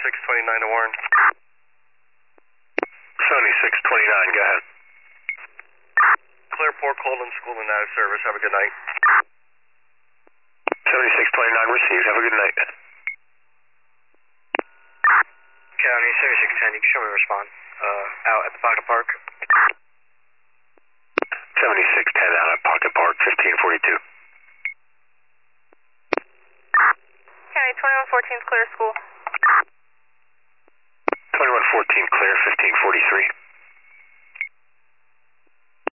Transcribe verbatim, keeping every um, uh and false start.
seventy-six twenty-nine to Warren. seventy-six twenty-nine, go ahead. Clearport, Colton, school and out of service. Have a good night. seventy-six twenty-nine received. Have a good night. County seventy-six ten, you can show me a respond. Uh, out at the Pocket Park. seventy-six ten out at Pocket Park, fifteen forty-two. County twenty-one fourteen is clear school. twenty-one fourteen clear, fifteen forty-three.